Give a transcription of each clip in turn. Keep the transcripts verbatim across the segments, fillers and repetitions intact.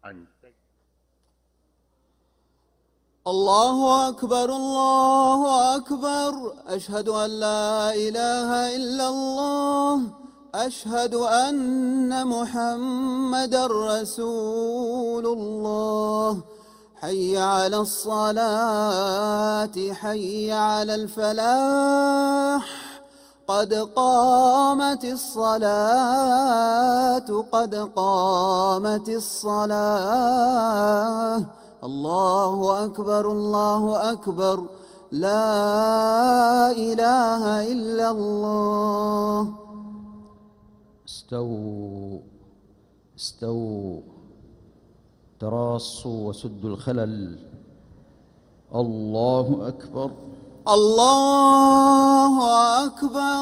عنه. الله أكبر الله أكبر، أشهد أن لا إله إلا الله، أشهد أن محمدًا رسول الله. حي على الصلاة حي على الفلاح، قد قامت الصلاة قد قامت الصلاة. الله أكبر الله أكبر، لا إله إلا الله. استووا استووا، تراصوا وسدوا الخلل. الله أكبر الله أكبر.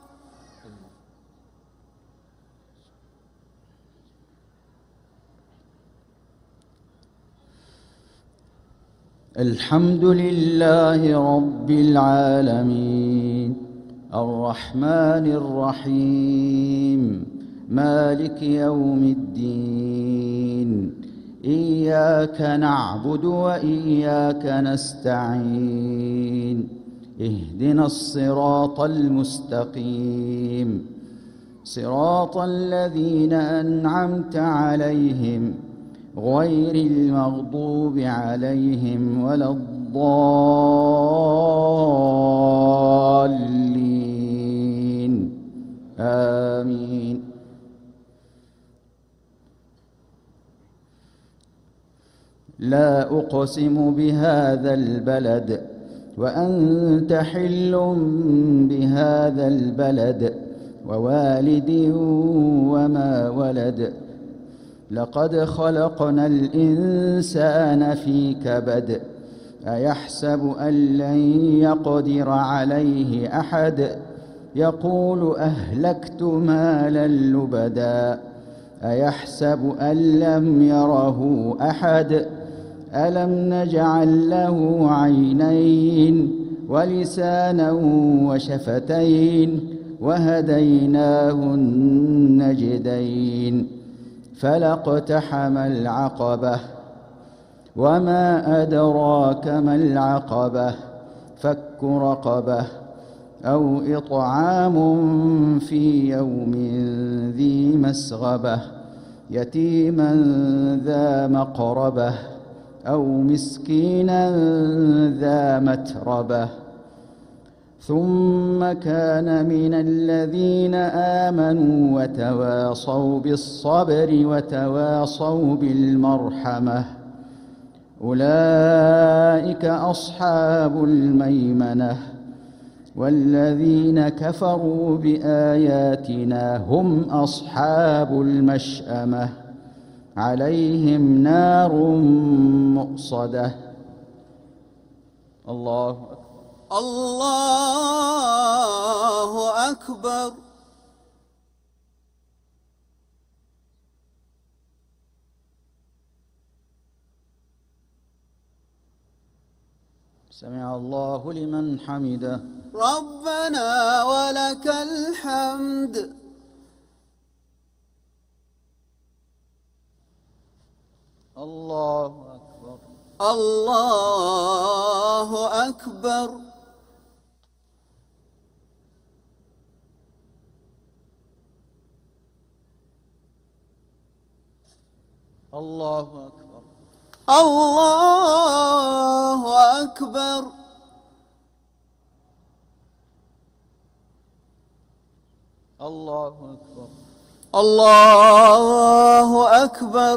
الحمد لله رب العالمين، الرحمن الرحيم، مالك يوم الدين. إياك نعبد وإياك نستعين، اهدنا الصراط المستقيم، صراط الذين أنعمت عليهم غير المغضوب عليهم ولا الضالين، آمين. لا أقسم بهذا البلد وأنت حل بهذا البلد ووالد وما ولد. لقد خلقنا الإنسان في كبد، أيحسب أن لن يقدر عليه أحد، يقول أهلكت مالا لبدا، أيحسب أن لم يره أحد. ألم نجعل له عينين ولسانا وشفتين وهديناه النجدين. فلاقتحم العقبة، وما أدراك ما العقبة، فك رقبة أو إطعام في يوم ذي مسغبة، يتيما ذا مقربة أو مسكينا ذا متربة. ثم كان من الذين آمنوا وتواصوا بالصبر وتواصوا بالمرحمة، أولئك أصحاب الميمنة. والذين كفروا بآياتنا هم أصحاب المشأمة، عليهم نار مؤصدة. الله أكبر الله أكبر. سمع الله لمن حمده. ربنا ولك الحمد. الله أكبر الله أكبر. الله أكبر الله أكبر. الله أكبر الله أكبر.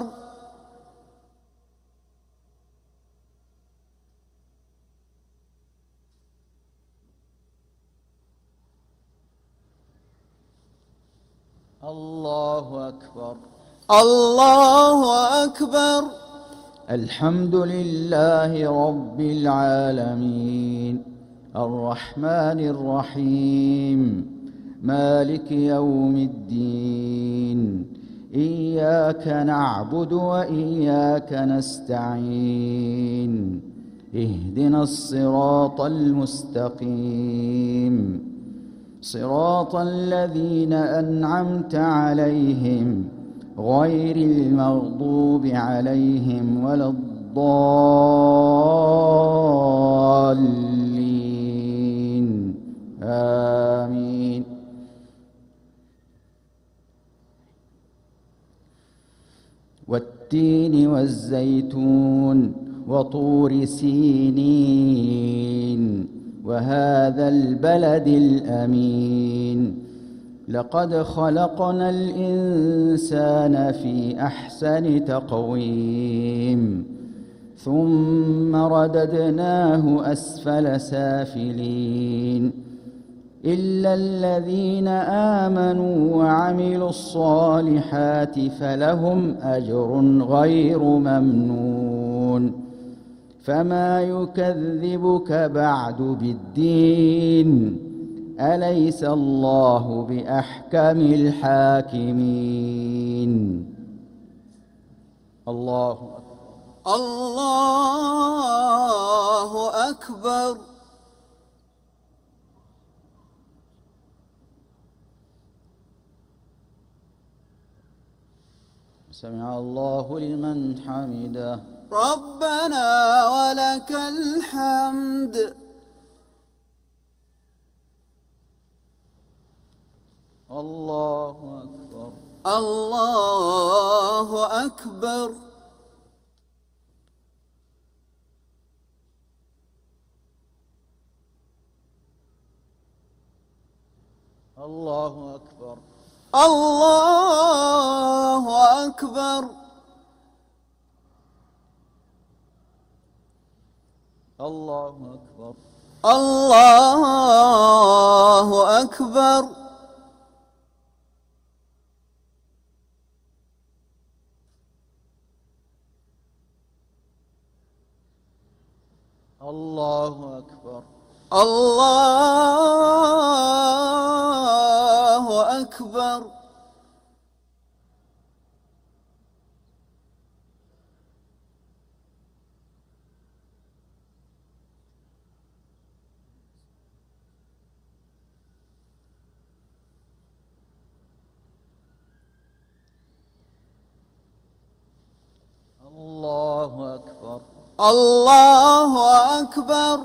الله أكبر الله أكبر. الحمد لله رب العالمين، الرحمن الرحيم، مالك يوم الدين. إياك نعبد وإياك نستعين، اهدنا الصراط المستقيم، صراط الذين أنعمت عليهم غير المغضوب عليهم ولا الضالين آمين. والتين والزيتون وطور سينين وهذا البلد الأمين لقد خلقنا الإنسان في أحسن تقويم ثم رددناه أسفل سافلين إلا الذين آمنوا وعملوا الصالحات فلهم أجر غير ممنون فما يكذبك بعد بالدين أليس الله بأحكم الحاكمين. الله أكبر. الله أكبر. سمع الله لمن حمده. ربنا ولك الحمد. الله أكبر. الله أكبر. الله أكبر. الله أكبر. الله أكبر. الله أكبر. الله أكبر. الله أكبر. الله أكبر. الله أكبر.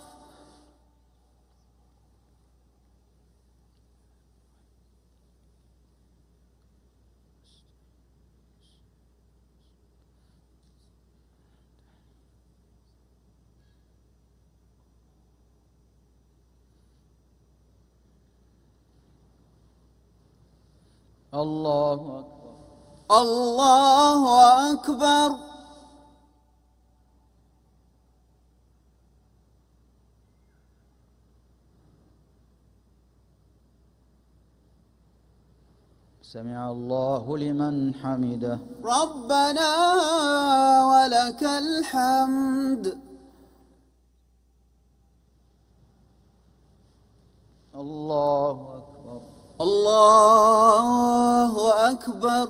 الله أكبر. الله أكبر. سمع الله لمن حمده. ربنا ولك الحمد. الله أكبر. الله أكبر.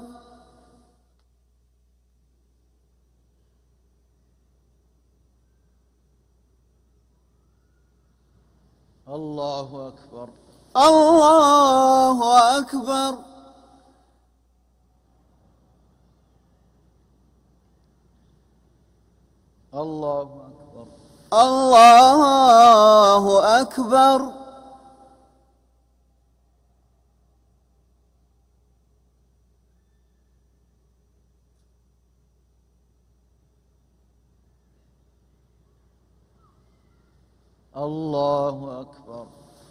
الله أكبر. الله أكبر. الله أكبر. الله أكبر. الله أكبر.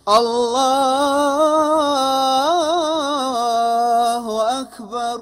الله أكبر.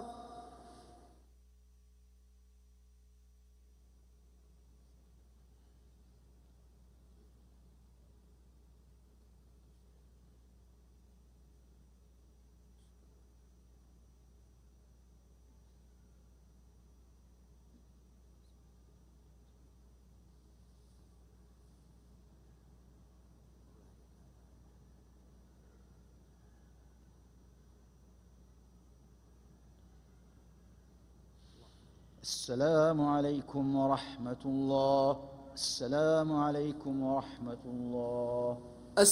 السلام عليكم ورحمة الله. السلام عليكم ورحمة الله.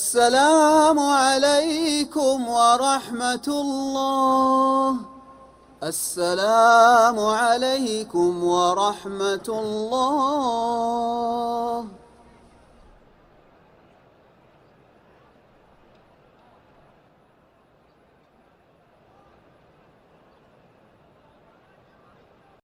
السلام عليكم ورحمة الله. السلام عليكم ورحمة الله.